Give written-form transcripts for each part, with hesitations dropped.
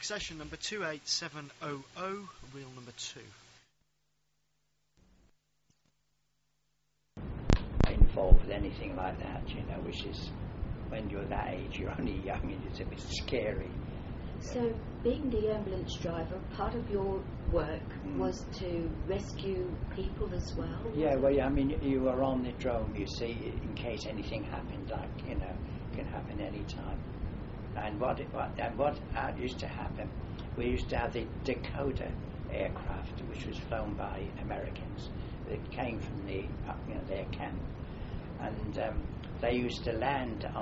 Succession number 28700, reel number 2. Involved with anything like that, which is, when you're that age, you're only young and it's a bit scary. So, being the ambulance driver, part of your work was to rescue people as well? Yeah, you were on the drone, you see, in case anything happened, can happen any time. And what used to happen, we used to have the Dakota aircraft, which was flown by Americans. It came from their camp, and they used to land at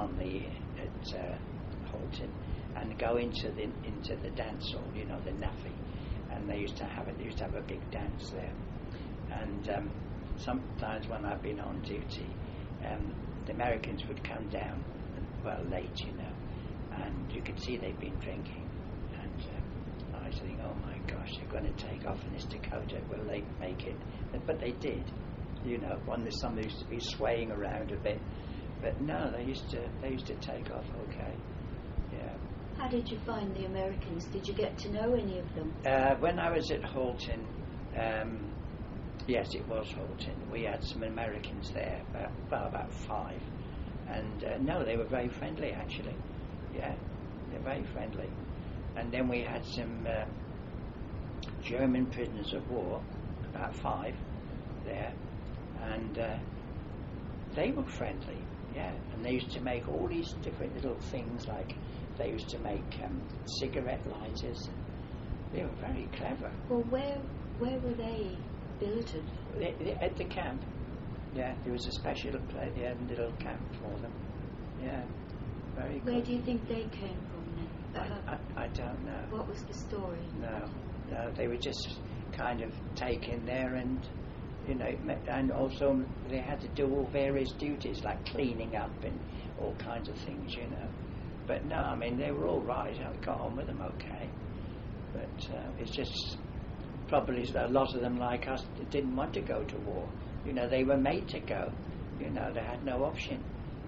Halton and go into the dance hall, the NAFI, and they used to have a big dance there. And sometimes when I've been on duty, the Americans would come down late, and you could see they'd been drinking, and I was thinking, oh my gosh, they're going to take off in this Dakota, will they make it? But they did, some used to be swaying around a bit, but no, they used to take off okay. Yeah. How did you find the Americans? Did you get to know any of them? When I was at Halton, yes, it was Halton. We had some Americans there, about 5, and no, they were very friendly actually. Yeah, they're very friendly. And then we had some German prisoners of war, about 5 there, and they were friendly, yeah. And they used to make all these different little things, like they used to make cigarette lighters. They were very clever. Well, where were they billeted? At the camp. Yeah, there was a special little camp for them. Yeah, very good. Where do you think they came from then? I don't know. What was the story? No, they were just kind of taken there, and and also they had to do all various duties like cleaning up and all kinds of things, But no, they were all right. I got on with them okay. But it's just probably a lot of them, like us, didn't want to go to war. They were made to go. They had no option.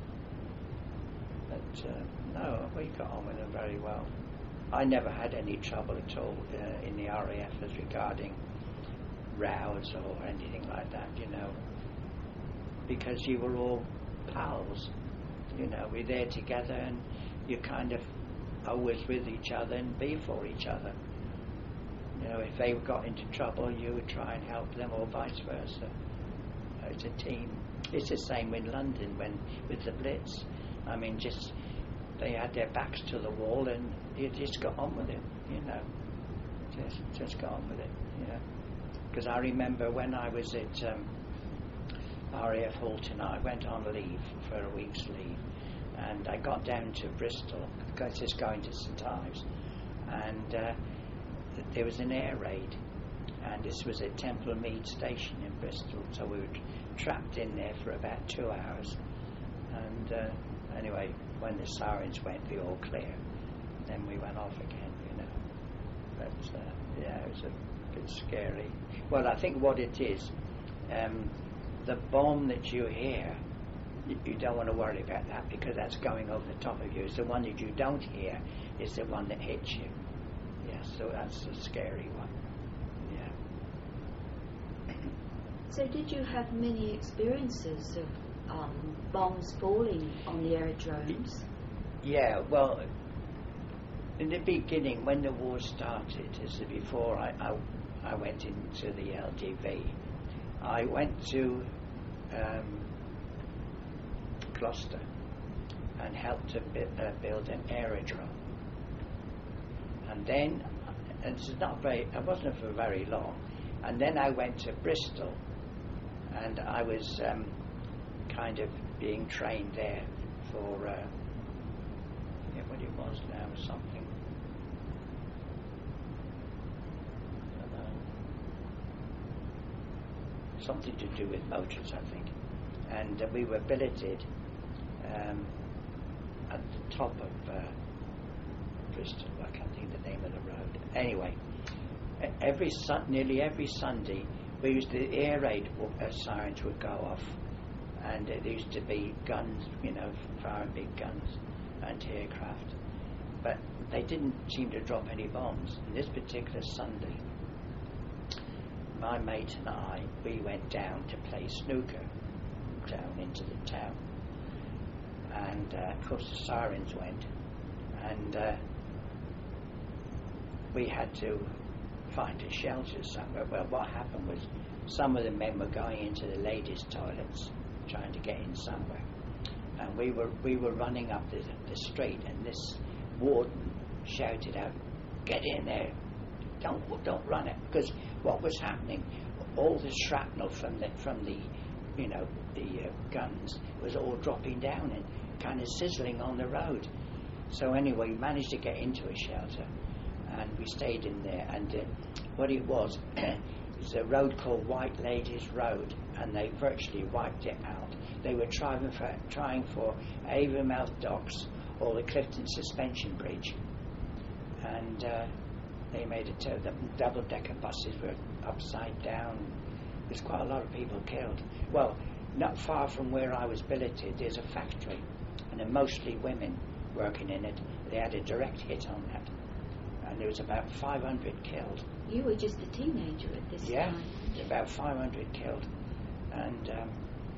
But no, we got on with them very well. I never had any trouble at all in the RAF as regarding rows or anything like that, because you were all pals. We're there together, and you kind of always with each other and be for each other. If they got into trouble, you would try and help them, or vice versa. It's a team. It's the same in London with the Blitz. Just they had their backs to the wall, and you just got on with it. Just got on with it. Because I remember when I was at RAF Halton, I went on leave for a week's leave, and I got down to Bristol, just going to St Ives, and there was an air raid, and this was at Temple Mead Station in Bristol, so we were trapped in there for about 2 hours, and anyway, when the sirens went, we all clear, then we went off again, but yeah, it was a bit scary. Well, I think what it is, the bomb that you hear, you don't want to worry about that, because that's going over the top of you. It's the one that you don't hear is the one that hits you. Yeah, so that's a scary one. Yeah. So did you have many experiences of bombs falling on the aerodromes? Yeah, well, in the beginning, when the war started, before I went into the LDV, I went to Gloucester and helped to build an aerodrome. And then, I wasn't for very long, and then I went to Bristol, and I was kind of being trained there for, I forget what it was now, something. Something to do with motors, I think. And we were billeted at the top of Bristol. I can't think of the name of the road. Anyway, nearly every Sunday, the air raid sirens would go off, and there used to be guns, firing big guns, anti-aircraft. But they didn't seem to drop any bombs. And this particular Sunday, my mate and I, we went down to play snooker down into the town. And of course the sirens went, and we had to find a shelter somewhere. Well, what happened was some of the men were going into the ladies' toilets, trying to get in somewhere, and we were running up the street, and this warden shouted out, "Get in there! Don't run it!" Because what was happening, all the shrapnel from the guns was all dropping down and kind of sizzling on the road. So anyway, we managed to get into a shelter, and we stayed in there. And what it was a road called White Ladies Road, and they virtually wiped it out. They were trying for Avonmouth Docks or the Clifton Suspension Bridge, and they made it. The double-decker buses were upside down. There's quite a lot of people killed. Well, not far from where I was billeted, there's a factory, and they're mostly women working in it. They had a direct hit on that, and there was about 500 killed. You were just a teenager at this time. Yeah, about 500 killed, and a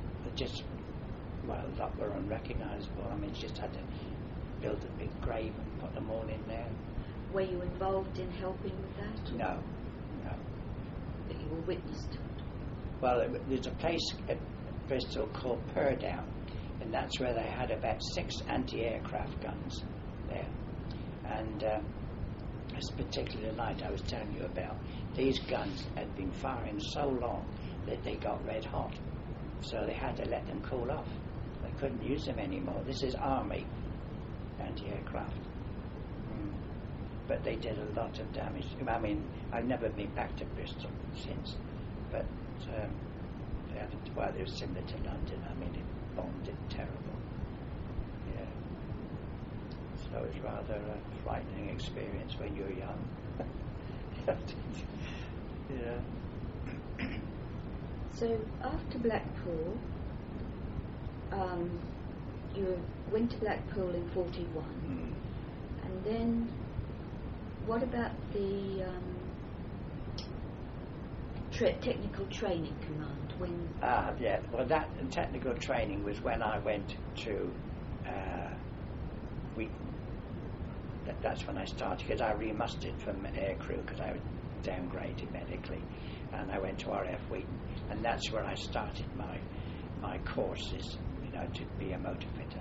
lot were unrecognisable. I mean, just had to build a big grave and put them all in there. Were you involved in helping with that? No. But you were witness to it? Well, there's a place at Bristol called Purdown, and that's where they had about 6 anti-aircraft guns there. And this particular night I was telling you about, these guns had been firing so long that they got red hot. So they had to let them cool off. They couldn't use them anymore. This is Army anti-aircraft. But they did a lot of damage. I mean, I've never been back to Bristol since, but it was similar to London. I mean, it bombed it terrible. Yeah. So it was rather a frightening experience when you're young. Yeah. So after Blackpool, you went to Blackpool in 41, and then what about the technical training command? Yeah. Well, that technical training was when I went to that's when I started, because I remustered from aircrew because I was downgraded medically, and I went to RAF Wheaton, and that's where I started my courses, to be a motor fitter.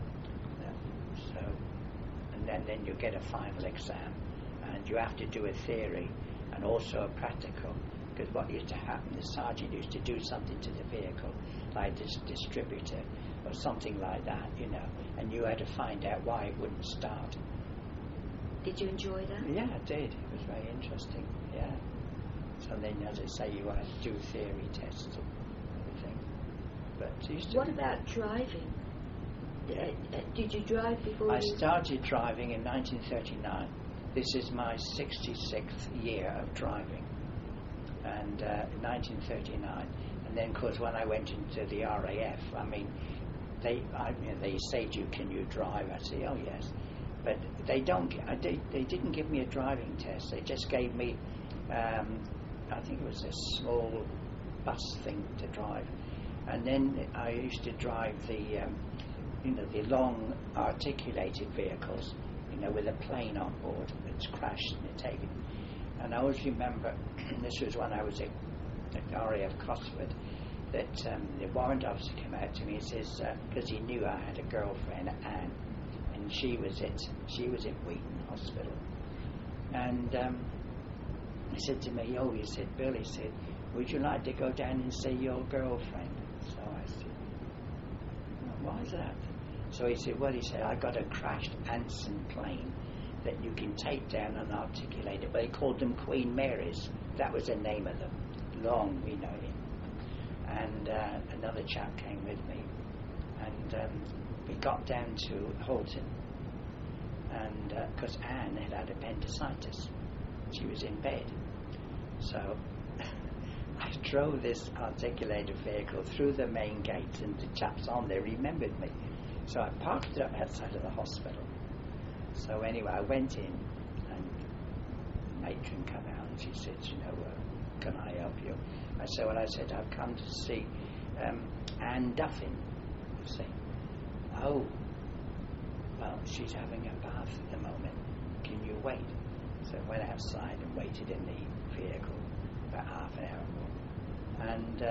So, and then you get a final exam, and you have to do a theory and also a practical, because what used to happen, the sergeant used to do something to the vehicle, like this distributor or something like that, and you had to find out why it wouldn't start. Did you enjoy that? Yeah, I did. It was very interesting, yeah. So then, as I say, you had to do theory tests and everything. But what about driving? Did you drive before I started driving in 1939. This is my 66th year of driving. And 1939. And then, of course, when I went into the RAF, I mean, they say to you, "Can you drive?" I say, "Oh, yes." But they didn't give me a driving test. They just gave me, I think it was a small bus thing to drive. And then I used to drive the long articulated vehicles, with a plane on board that's crashed and it's taken. And I always remember, this was when I was at RAF Cosford, that the warrant officer came out to me and says, because he knew I had a girlfriend, Anne, and she was in Wheaton Hospital. And he said to me, he said, "Bill," he said, "would you like to go down and see your girlfriend?" So I said, "Why is that?" So he said, "I got a crashed Anson plane that you can take down and articulate it." But they called them Queen Marys. That was the name of them. Long, And another chap came with me. And we got down to Halton. And because Anne had appendicitis. She was in bed. So I drove this articulated vehicle through the main gate, and the chaps on there remembered me. So I parked it up outside of the hospital. So anyway, I went in, and the matron came out, and she said, can I help you? I said, well, I've come to see Anne Duffin, you see. Oh, well, she's having a bath at the moment. Can you wait? So I went outside and waited in the vehicle about half an hour more.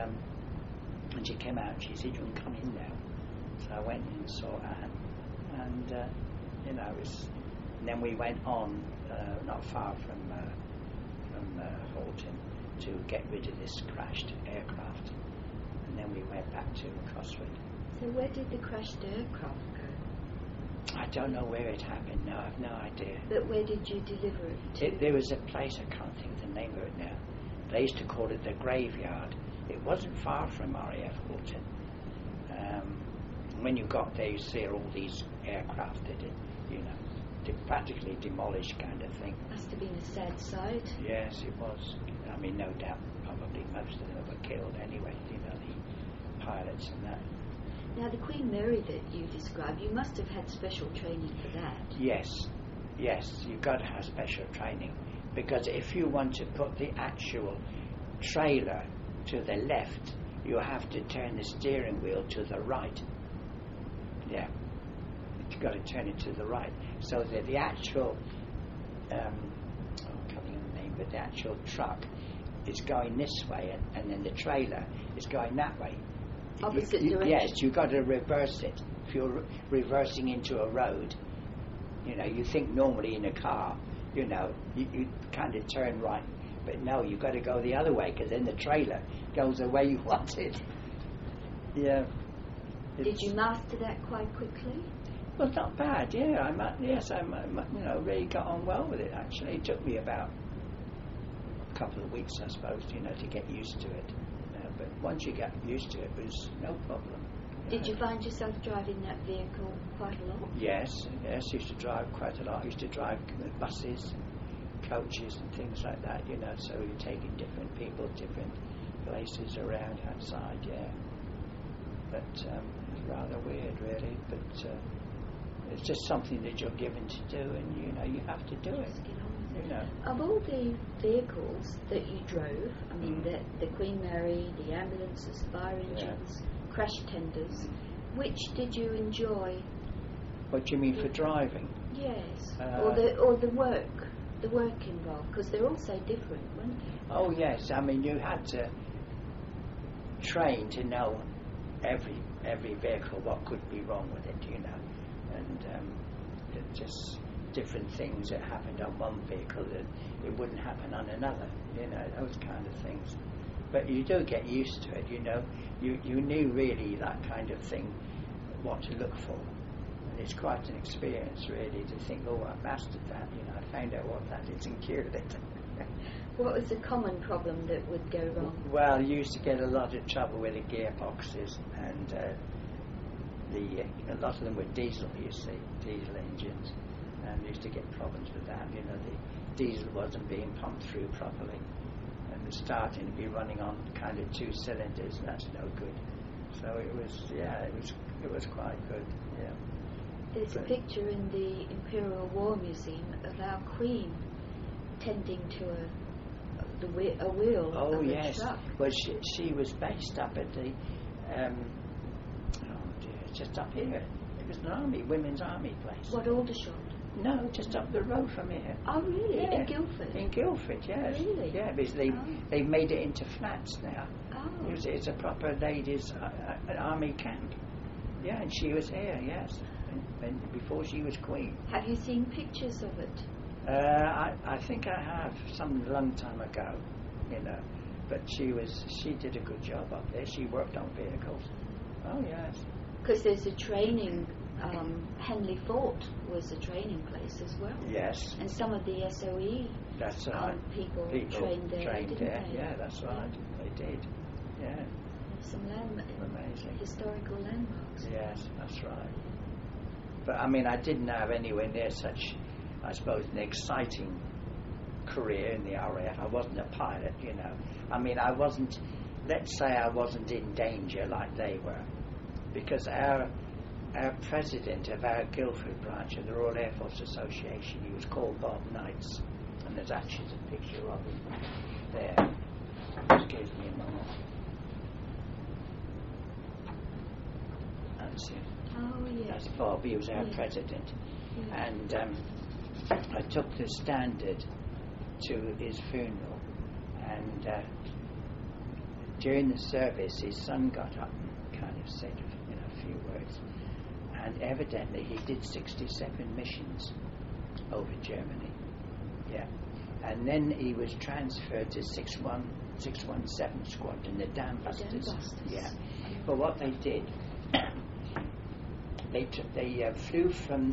And she came out and she said, you can come in now. So I went in and saw Anne. And, and then we went on, not far from Halton, to get rid of this crashed aircraft. And then we went back to Crosswood. So where did the crashed aircraft go? I don't know where it happened, no, I've no idea. But where did you deliver it to? There was a place, I can't think of the name of it now. They used to call it the graveyard. It wasn't far from RAF Halton. When you got there, you see all these aircraft that practically demolished kind of thing. Must have been a sad sight. Yes, it was. I mean, no doubt, probably most of them were killed anyway, the pilots and that. Now, the Queen Mary that you described, you must have had special training for that. Yes, you've got to have special training, because if you want to put the actual trailer to the left, you have to turn the steering wheel to the right. Yeah, you've got to turn it to the right, so that the actual, I can't think of the name, but the actual truck is going this way, and then the trailer is going that way. Opposite direction. Yes, you've got to reverse it. If you're reversing into a road, you think normally in a car, you kind of turn right, but no, you've got to go the other way, because then the trailer goes the way you want it. Yeah. Did you master that quite quickly? Well, not bad. Yeah, I really got on well with it. Actually, it took me about a couple of weeks, I suppose, to get used to it. But once you get used to it, it was no problem. Did you find yourself driving that vehicle quite a lot? Yes, used to drive quite a lot. I used to drive buses, coaches and things like that, so you're taking different people, different places around outside, yeah. But it's rather weird, really, but it's just something that you're given to do, and, you have to do it. Just get on with it. Of all the vehicles that you drove, I mean, the Queen Mary, the ambulances, fire engines, crash tenders, which did you enjoy? What do you mean for driving? Yes, or the work involved, because they're all so different, weren't they? Oh yes, I mean you had to train to know every vehicle what could be wrong with it, and just different things that happened on one vehicle that it wouldn't happen on another, those kind of things. But you do get used to it, you knew really that kind of thing, what to look for. And it's quite an experience really to think, oh, I mastered that, I found out what that is and cured it. What was a common problem that would go wrong? Well, you used to get a lot of trouble with the gearboxes, and a lot of them were diesel, diesel engines, and used to get problems with that. The diesel wasn't being pumped through properly, and was starting to be running on kind of 2 cylinders, and that's no good. So it was quite good. Yeah. There's a picture in the Imperial War Museum of our Queen tending to a wheel of a truck. Well, she was based up at the just up here. It was an women's army place. What, Aldershot? No, just up the road from here. Oh, really? Yeah. In Guildford? In Guildford, yes. Really? Yeah, because they've made it into flats now. Oh. It's a proper ladies' army camp. Yeah, and she was here, yes, and before she was queen. Have you seen pictures of it? I think I have, some long time ago, but she did a good job up there. She worked on vehicles. Oh, yes. Because there's a training, Henley Fort was a training place as well. Yes. And some of the SOE that's right. people trained there, didn't they? Yeah, that's right. They did. Yeah. There's some amazing historical landmarks. Yes, that's right. But I mean, I didn't have anywhere near such, I suppose, an exciting career in the RAF. I wasn't a pilot, I mean, let's say I wasn't in danger like they were, because our our president of our Guildford branch of the Royal Air Force Association, he was called Bob Knights, and there's actually a picture of him there. Excuse me a moment. That's it. Oh, yes. That's Bob, he was our president. Yeah. And I took the Standard to his funeral, and during the service his son got up and kind of said a few words, and evidently he did 67 missions over Germany, and then he was transferred to 617 Squadron, the Dam Busters. But what they did, they flew from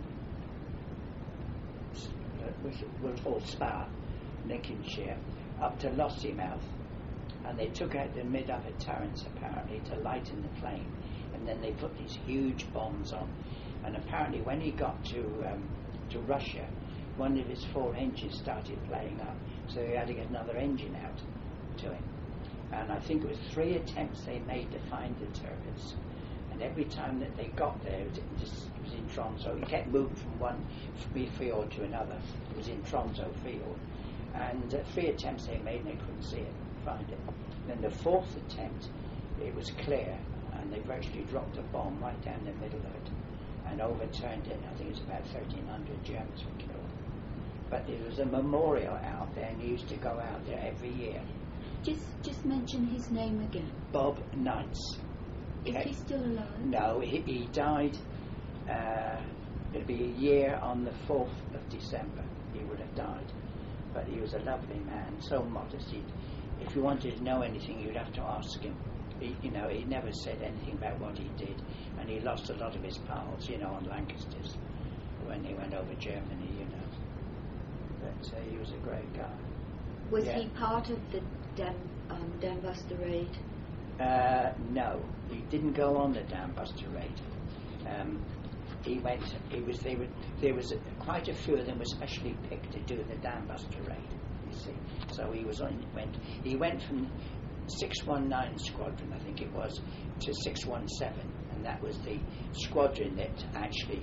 was called Spa, Lincolnshire, up to Lossiemouth, and they took out the mid-upper turrets apparently to lighten the plane, and then they put these huge bombs on, and apparently when he got to Russia, one of his 4 engines started playing up, so he had to get another engine out to him, and I think it was 3 attempts they made to find the turrets, and every time that they got there it was in Tromsø. He kept moving from one field to another. It was in Tromsø field, and 3 attempts they made and they couldn't see it, find it. Then the 4th attempt, it was clear, and they virtually dropped a bomb right down the middle of it and overturned it. I think it was about 1,300 Germans were killed. But there was a memorial out there, and he used to go out there every year. Just mention his name again. Bob Knights. Is he still alive? No, he died. It'll be a year on the 4th of December. He would have died. But he was a lovely man, so modest. If you wanted to know anything, you'd have to ask him. He never said anything about what he did, and he lost a lot of his pals, on Lancasters when he went over Germany, But he was a great guy. Was he part of the Dam Buster raid? No, he didn't go on the Dam Buster raid. He went. There was quite a few of them were specially picked to do the Dam Buster raid. You see, so he went from 619 Squadron, I think it was, to 617, and that was the squadron that actually,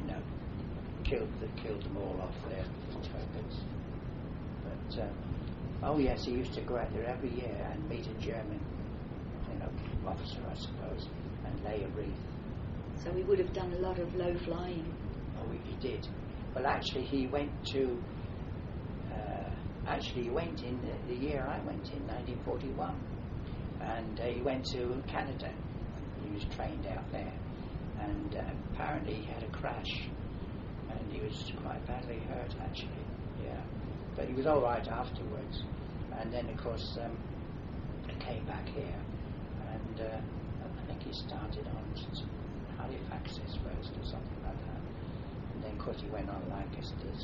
killed them all off their turrets. But yes, he used to go out there every year and meet a German, officer, I suppose, and lay a wreath. So he would have done a lot of low flying. Oh, he did. Well, actually, he went to. He went in the year I went in, 1941, and he went to Canada. He was trained out there, and apparently he had a crash, and he was quite badly hurt, actually. Yeah, but he was all right afterwards. And then, of course, he came back here, and I think he started on Halifax's first or something like that. And then, of course, he went on Lancasters,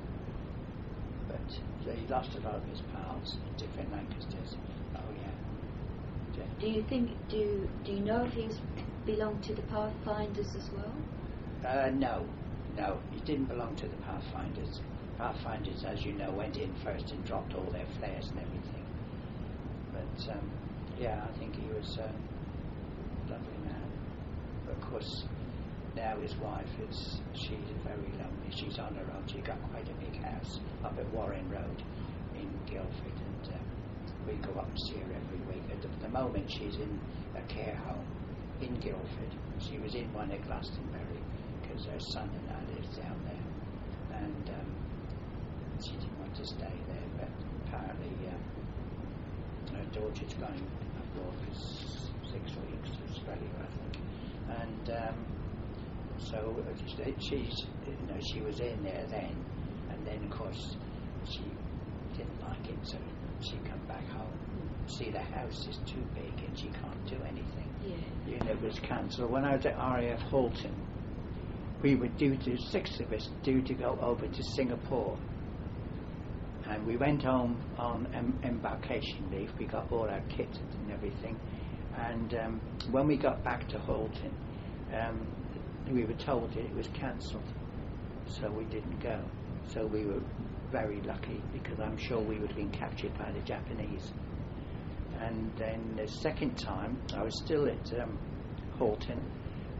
but he lost a lot of his pals at different Lancasters. Oh yeah. Do you know if he belonged to the Pathfinders as well? No, he didn't belong to the Pathfinders. Pathfinders, as you know, went in first and dropped all their flares and everything. But I think he was a lovely man. But of course, now his wife she's very lonely. She's on her own. She got quite a big house up at Warren Road in Guildford, and we go up and see her every week. At the moment, she's in a care home in Guildford. She was in one at Glastonbury because her son and I lives down there, and she didn't want to stay there. But apparently, her daughter's going abroad for 6 weeks to Australia, I think, and. So she was in there then, and then of course she didn't like it, so she come back home. See, the house is too big and she can't do anything. Yeah. It was cancelled. When I was at RAF Halton, we were 6 of us due to go over to Singapore, and we went home on embarkation leave. We got all our kit and everything, and when we got back to Halton, we were told that it was cancelled, so we didn't go. So we were very lucky, because I'm sure we would have been captured by the Japanese. And then the second time, I was still at Halton,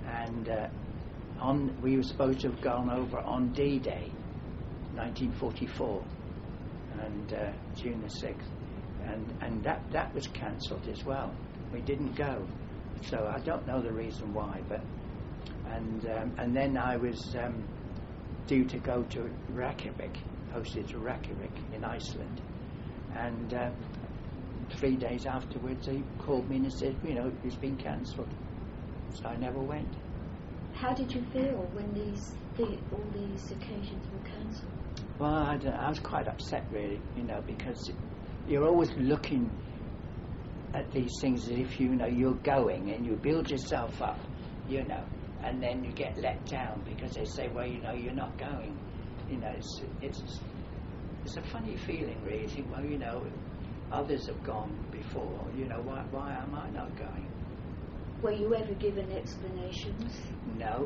and we were supposed to have gone over on D-Day, 1944, and June the 6th, and that was cancelled as well. We didn't go, so I don't know the reason why, but and then I was due to go to Reykjavik, posted to Reykjavik in Iceland, and 3 days afterwards they called me and said, it's been cancelled, so I never went. How did you feel when all these occasions were cancelled? Well, I was quite upset, really, because you're always looking at these things as if you're going and you build yourself up, and then you get let down because they say, well, you're not going. It's a funny feeling, really. You think, well, others have gone before. Why am I not going? Were you ever given explanations? No.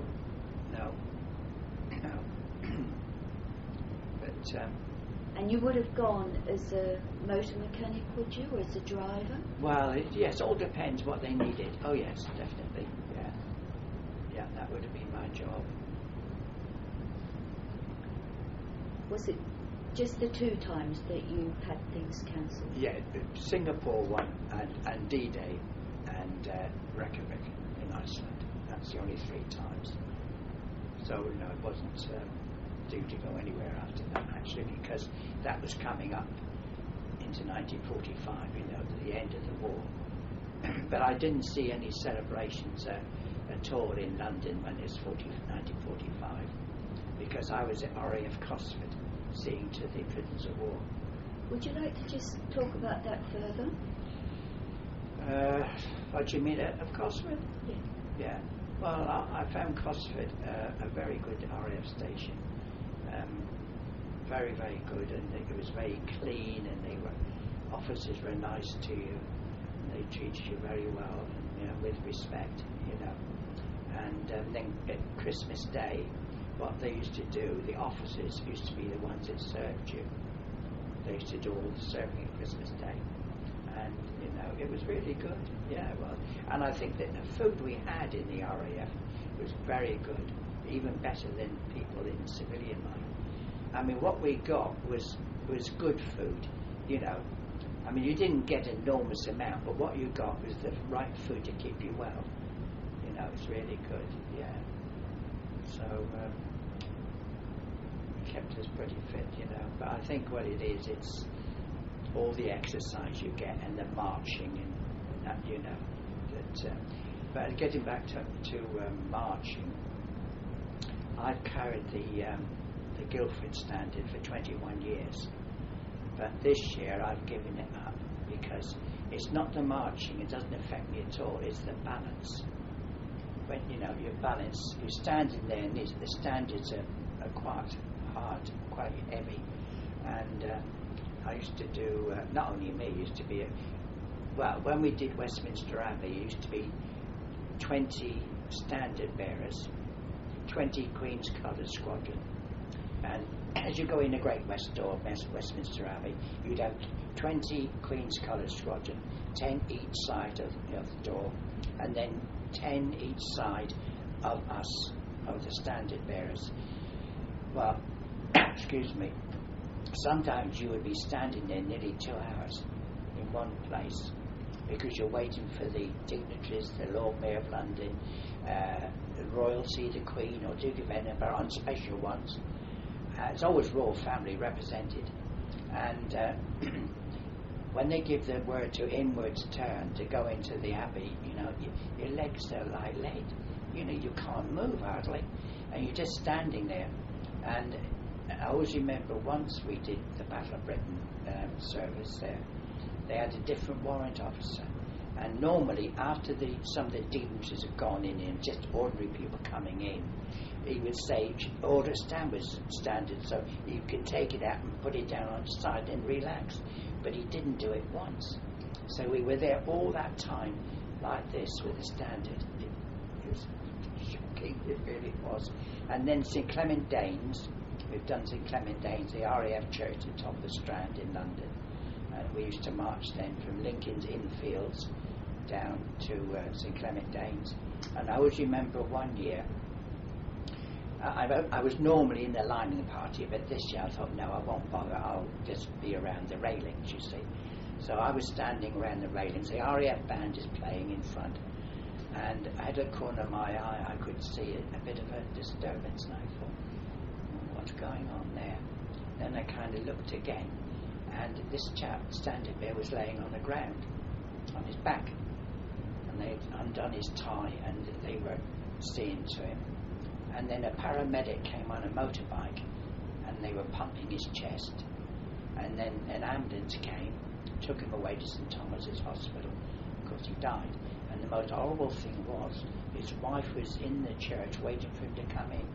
But. And you would have gone as a motor mechanic, would you, or as a driver? Well, yes, all depends what they needed. Oh, yes, definitely, yeah, that would have been my job. Was it just the 2 times that you had things cancelled? Yeah, Singapore one, and D-Day, and Reykjavik in Iceland. That's the only 3 times. So, it wasn't due to go anywhere after that, actually, because that was coming up into 1945, the end of the war. But I didn't see any celebrations at all in London when it was 1945, because I was at RAF Cosford, seeing to the prisoners of war. Would you like to just talk about that further? What do you mean, of Cosford? Yeah. Well, I found Cosford a very good RAF station. Very, very good, and it was very clean, and officers were nice to you, and they treated you very well, and, with respect, And then at Christmas Day, what they used to do, the officers used to be the ones that served you. They used to do all the serving at Christmas Day, and it was really good. Yeah, well, and I think that the food we had in the RAF was very good, even better than people in the civilian life. I mean, what we got was good food, I mean, you didn't get an enormous amount, but what you got was the right food to keep you well. It's really good, yeah. So, it kept us pretty fit, But I think what it is, it's all the exercise you get and the marching and that, that. But getting back to marching, I've carried the Guildford Standard for 21 years, but this year I've given it up because it's not the marching, it doesn't affect me at all, it's the balance. When your balance, you're standing there and the standards are quite hard, quite heavy, and I used to do, not only me, used to be when we did Westminster Abbey, it used to be 20 standard bearers, 20 Queen's Colours Squadron. And as you go in the Great West Door of Westminster Abbey, you'd have 20 Queen's Colours Squadron, 10 each side of the door, and then 10 each side of us, of the standard bearers. Well, excuse me, sometimes you would be standing there nearly 2 hours in one place because you're waiting for the dignitaries, the Lord Mayor of London, the royalty, the Queen or Duke of Edinburgh on special ones. It's always royal family represented, and when they give the word to inwards turn to go into the abbey, your legs are like lead. You can't move hardly, and you're just standing there. And I always remember once we did the Battle of Britain service there, they had a different warrant officer, and normally after some of the dignitaries had gone in and just ordinary people coming in, he would say, order standard, so you can take it out and put it down on the side and relax. But he didn't do it once. So we were there all that time like this with the standard. It was shocking, it really was. And then St Clement Danes, we've done St Clement Danes, the RAF church at the top of the Strand in London. And we used to march then from Lincoln's Inn Fields down to St Clement Danes. And I always remember one year, I was normally in the lining party, but this year I thought, no, I won't bother, I'll just be around the railings, you see. So I was standing around the railings, the RAF band is playing in front, and at the corner of my eye I could see a bit of a disturbance, and I thought, what's going on there? Then I kind of looked again, and this chap standing there was laying on the ground, on his back, and they'd undone his tie, and they were seeing to him. And then a paramedic came on a motorbike, and they were pumping his chest. And then an ambulance came, took him away to St Thomas's Hospital, because he died. And the most horrible thing was, his wife was in the church waiting for him to come in.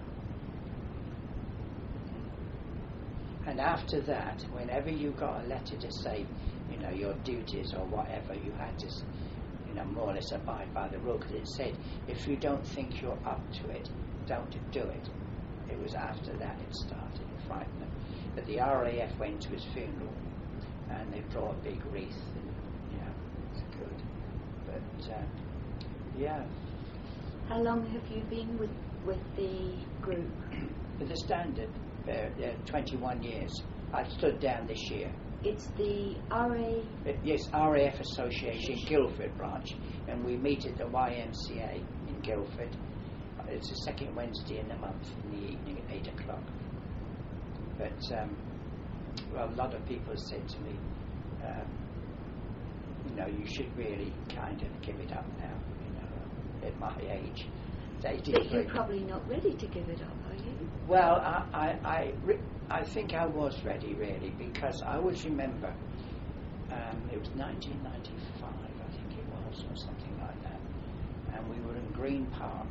And after that, whenever you got a letter to say, your duties or whatever, you had to, more or less abide by the rule, because it said, if you don't think you're up to it, don't do it. It was after that it started, frightening. But the RAF went to his funeral, and they brought a big wreath, and it's good. But yeah. How long have you been with the group? With the Standard, 21 years. I stood down this year. It's the Yes, RAF Association Guildford branch, and we meet at the YMCA in Guildford. It's the second Wednesday in the month in the evening at 8 o'clock. But a lot of people have said to me, you should really kind of give it up now, at my age. But you're probably not ready to give it up, are you? Well, I think I was ready, really, because I always remember, it was 1995, I think it was, or something like that, and we were in Green Park,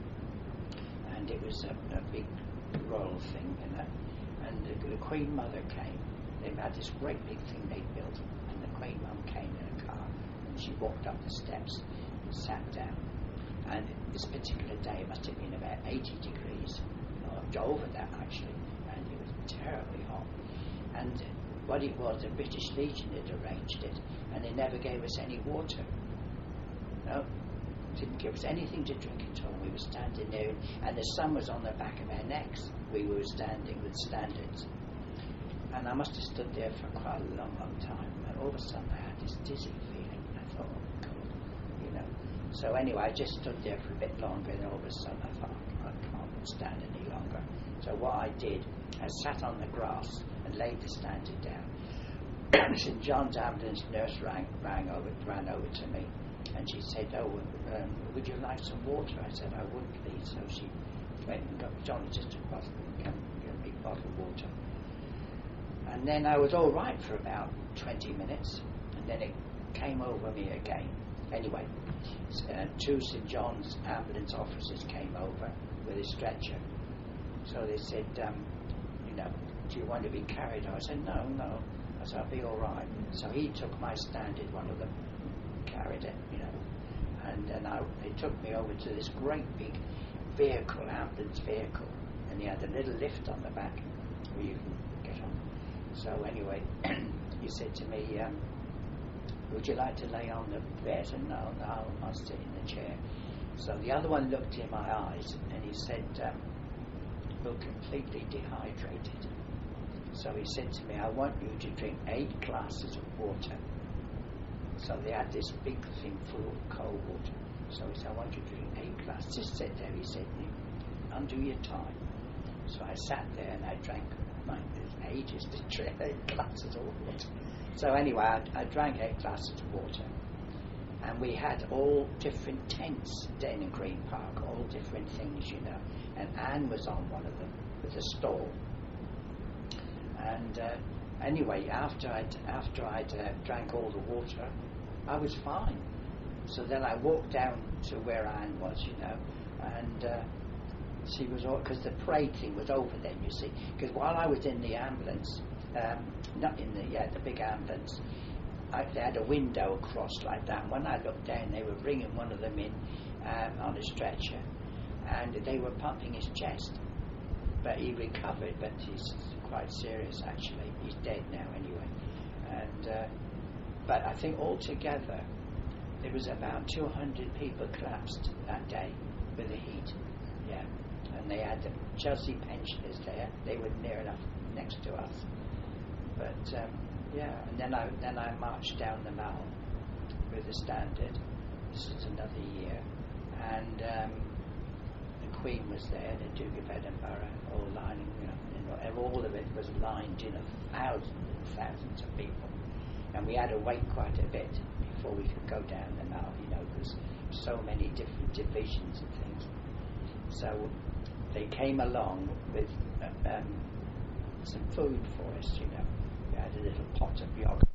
and it was a big royal thing, and the Queen Mother came. They had this great big thing they built, and the Queen Mum came in a car, and she walked up the steps and sat down. And this particular day, it must have been about 80 degrees, over that actually, and it was terribly hot. And what it was, the British Legion had arranged it, and they never gave us any water. No, didn't give us anything to drink at all. We were standing there, and the sun was on the back of our necks. We were standing with standards. And I must have stood there for quite a long, long time. And all of a sudden I had this dizzy feeling. I thought, oh, God, So anyway, I just stood there for a bit longer, and all of a sudden I thought, I can't stand any longer. So what I did, I sat on the grass and laid the standard down. St John's ambulance nurse ran over to me, and she said, would you like some water? I said, I would, please. So she went and got Johnny just a bottle, a big bottle of water. And then I was all right for about 20 minutes, and then it came over me again. Anyway, two St John's ambulance officers came over with a stretcher. So they said, do you want to be carried? I said, no. I said, I'll be all right. So he took my standard, one of them, carried it, and then they took me over to this great big vehicle, ambulance vehicle, and he had a little lift on the back where you can get on. So anyway, he said to me, would you like to lay on the bed? I said, no, I'll sit in the chair. So the other one looked in my eyes, and he said, you're completely dehydrated. So he said to me, I want you to drink 8 glasses of water. So they had this big thing full of cold water. So he said, I want you to drink 8 glasses. Just sit there, he said, undo your tie. So I sat there and I drank, there's ages to drink 8 glasses of water. So anyway, I drank 8 glasses of water. And we had all different tents then in Green Park, all different things, And Anne was on one of them with a stall. And anyway, after I'd drank all the water, I was fine. So then I walked down to where Anne was, and she was all, because the parade thing was over then, you see. Because while I was in the ambulance, not in the big ambulance, they had a window across like that. And when I looked down, they were bringing one of them in on a stretcher, and they were pumping his chest. But he recovered, but he's quite serious actually. He's dead now anyway. And but I think altogether, there was about 200 people collapsed that day with the heat. Yeah, and they had the Chelsea pensioners there. They were near enough next to us. But and then I marched down the Mall with the Standard. This is another year, and the Queen was there, the Duke of Edinburgh, all lining, and all of it was lined, thousands and thousands of people, and we had to wait quite a bit before we could go down the Mall, because so many different divisions and things. So they came along with some food for us, We had a little pot of yogurt